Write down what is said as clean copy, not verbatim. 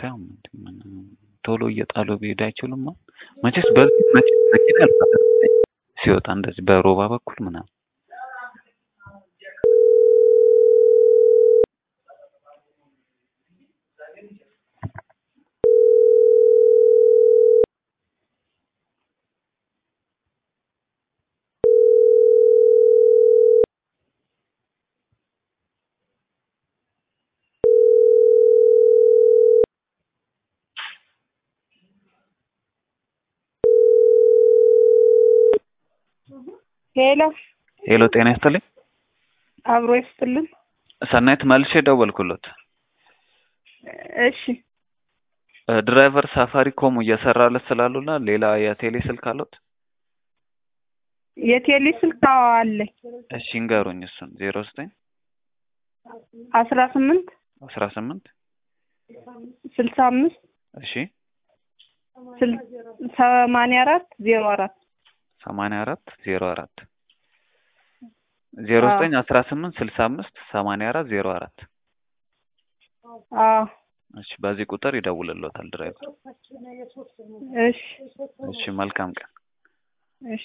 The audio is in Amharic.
አታየውም እንዴ? ቶሎ እየጣሉ ቢሄድ አይችሉም? መቼስ በዚህ መኪና ያልፋል ሲወጣ እንደዚህ በሮባ በኩል ምናምን። ሄሎ ሄሎ፣ ጤና ይስጥልኝ። አብሮ ይስጥልን። ሰናይት መልሼ ደወልኩሎት። እሺ ድራይቨር ሳፋሪኮም እየሰራለት ስላሉና ሌላ የቴሌ ስልክ አሉት? የቴሌ ስልክ አለኝ። እሺ እንገሩኝ እሱን 09 18 18 65 እሺ 84 04 84 04 09 18 65 84 04 እሺ በዚህ ቁጥር ይደውልልዎታል ድራይቨር። እሺ እሺ መልካም ቀን። እሺ